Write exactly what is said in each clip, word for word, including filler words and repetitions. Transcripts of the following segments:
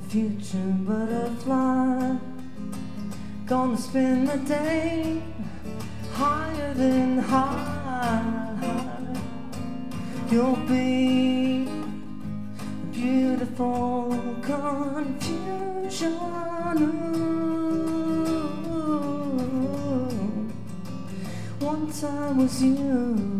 future butterfly, gonna spend the day higher than high. You'll be a beautiful confusion. Ooh, once I was you.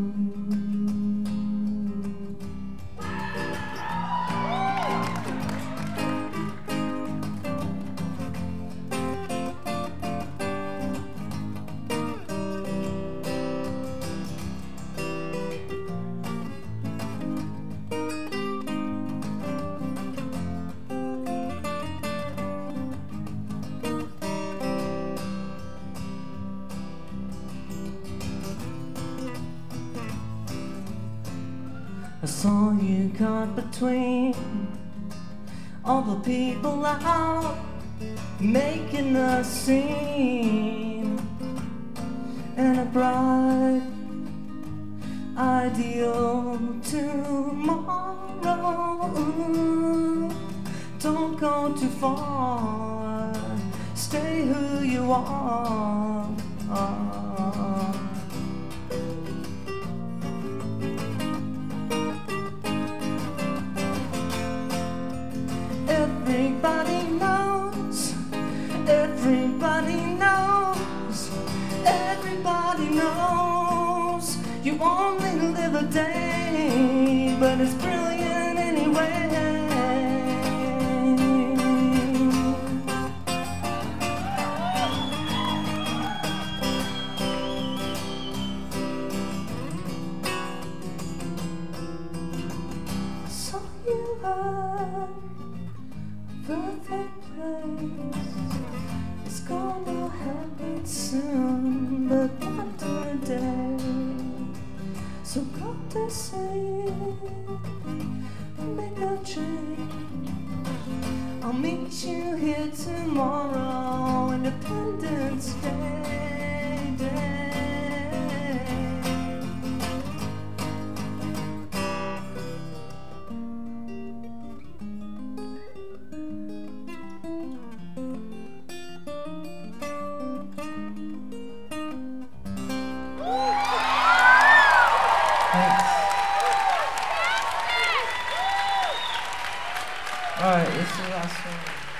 I saw you caught between all the people out making a scene, and a bright ideal tomorrow. Ooh, don't go too far, stay who you are. Everybody knows, everybody knows, everybody knows you only live a day, but it's brilliant anyway. So you are perfect place. It's gonna happen soon, but not today. So go to sleep, make a change. I'll meet you here tomorrow, Independence Day, day. Alright, this is the last one.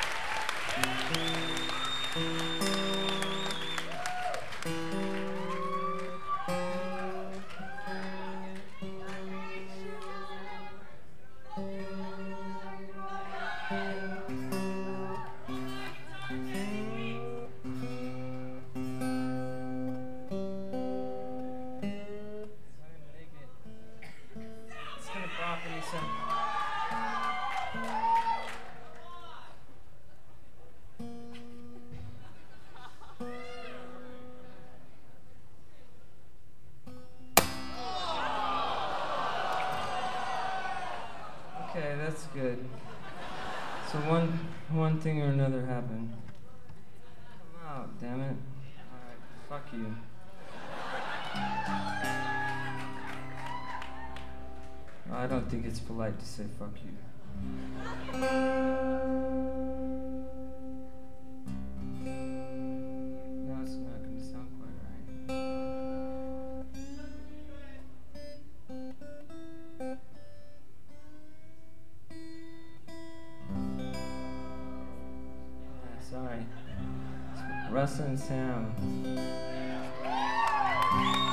It's gonna pop any second. Okay, that's good. So one one thing or another happened. Come out, damn it. Alright, fuck you. I don't think it's polite to say fuck you. No, it's not gonna sound quite right. Sorry. Russ and Sam.